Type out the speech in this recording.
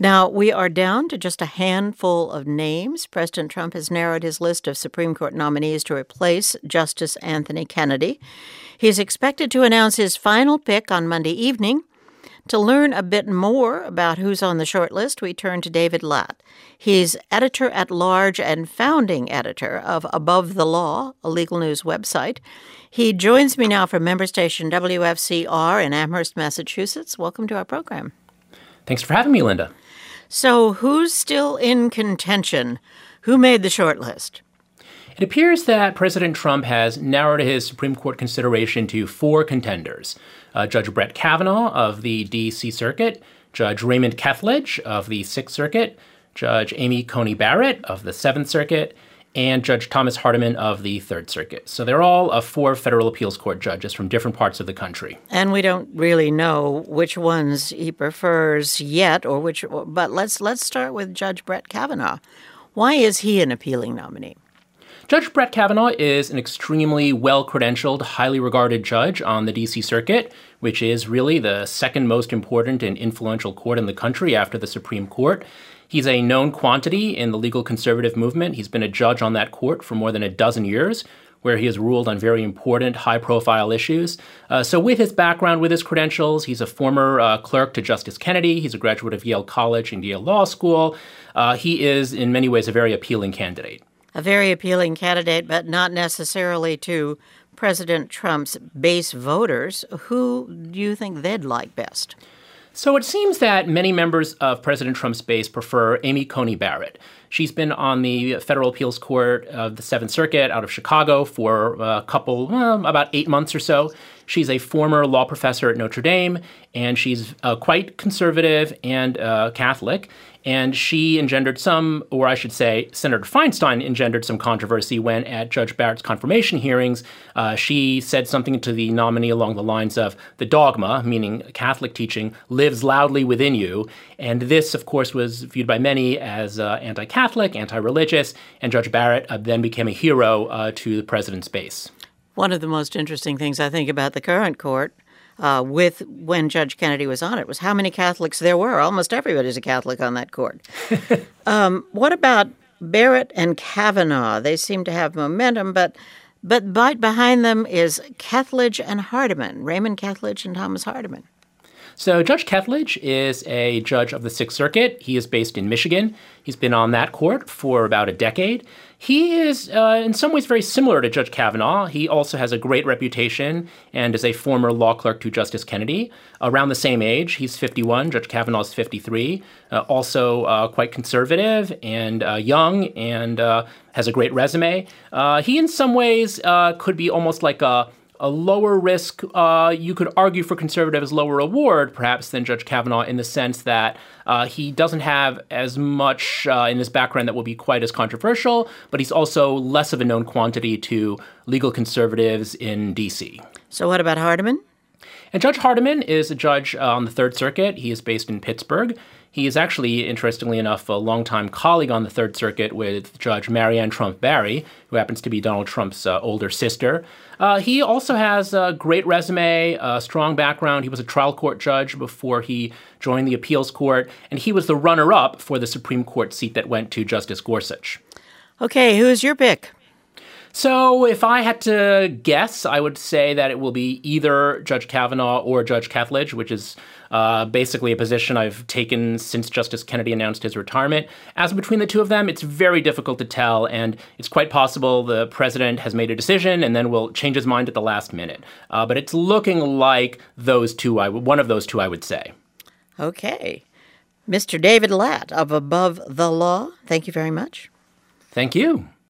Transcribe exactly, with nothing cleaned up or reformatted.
Now, we are down to just a handful of names. President Trump has narrowed his list of Supreme Court nominees to replace Justice Anthony Kennedy. He's expected to announce his final pick on Monday evening. To learn a bit more about who's on the short list, we turn to David Lat. He's editor-at-large and founding editor of Above the Law, a legal news website. He joins me now from member station W F C R in Amherst, Massachusetts. Welcome to our program. Thanks for having me, Linda. So who's still in contention? Who made the short list? It appears that President Trump has narrowed his Supreme Court consideration to four contenders. Uh, Judge Brett Kavanaugh of the D C Circuit, Judge Raymond Kethledge of the Sixth Circuit, Judge Amy Coney Barrett of the Seventh Circuit, and Judge Thomas Hardiman of the Third Circuit. So they're all uh, four federal appeals court judges from different parts of the country. And we don't really know which ones he prefers yet, or which. But let's let's start with Judge Brett Kavanaugh. Why is he an appealing nominee? Judge Brett Kavanaugh is an extremely well-credentialed, highly regarded judge on the D C Circuit, which is really the second most important and influential court in the country after the Supreme Court. He's a known quantity in the legal conservative movement. He's been a judge on that court for more than a dozen years, where he has ruled on very important, high-profile issues. Uh, so with his background, with his credentials, he's a former uh, clerk to Justice Kennedy. He's a graduate of Yale College and Yale Law School. Uh, he is, in many ways, a very appealing candidate. A very appealing candidate, but not necessarily to President Trump's base voters. Who do you think they'd like best? So it seems that many members of President Trump's base prefer Amy Coney Barrett. She's been on the Federal Appeals Court of the Seventh Circuit out of Chicago for a couple, well, about eight months or so. She's a former law professor at Notre Dame, and she's uh, quite conservative and uh, Catholic. And she engendered some, or I should say, Senator Feinstein engendered some controversy when at Judge Barrett's confirmation hearings, uh, she said something to the nominee along the lines of the dogma, meaning Catholic teaching, lives loudly within you. And this, of course, was viewed by many as uh, anti-Catholic, anti-religious, and Judge Barrett uh, then became a hero uh, to the president's base. One of the most interesting things I think about the current court Uh, with when Judge Kennedy was on it was how many Catholics there were. Almost everybody's a Catholic on that court. um, what about Barrett and Kavanaugh? They seem to have momentum, but but right behind them is Kethledge and Hardiman, Raymond Kethledge and Thomas Hardiman. So Judge Kethledge is a judge of the Sixth Circuit. He is based in Michigan. He's been on that court for about a decade. He is, uh, in some ways, very similar to Judge Kavanaugh. He also has a great reputation and is a former law clerk to Justice Kennedy. Around the same age, he's fifty-one. Judge Kavanaugh is fifty-three. Uh, also uh, quite conservative and uh, young and uh, has a great resume. Uh, he, in some ways, uh, could be almost like a A lower risk, uh, you could argue for conservatives, lower reward, perhaps, than Judge Kavanaugh in the sense that uh, he doesn't have as much uh, in his background that will be quite as controversial, but he's also less of a known quantity to legal conservatives in D C. So what about Hardiman? And Judge Hardiman is a judge uh, on the Third Circuit. He is based in Pittsburgh. He is actually, interestingly enough, a longtime colleague on the Third Circuit with Judge Marianne Trump Barry, who happens to be Donald Trump's uh, older sister. Uh, he also has a great resume, a strong background. He was a trial court judge before he joined the appeals court, and he was the runner-up for the Supreme Court seat that went to Justice Gorsuch. Okay, who's your pick? So if I had to guess, I would say that it will be either Judge Kavanaugh or Judge Kethledge, which is uh, basically a position I've taken since Justice Kennedy announced his retirement. As between the two of them, it's very difficult to tell, and it's quite possible the president has made a decision and then will change his mind at the last minute. Uh, but it's looking like those two, I w- one of those two, I would say. Okay. Mister David Lat of Above the Law, thank you very much. Thank you.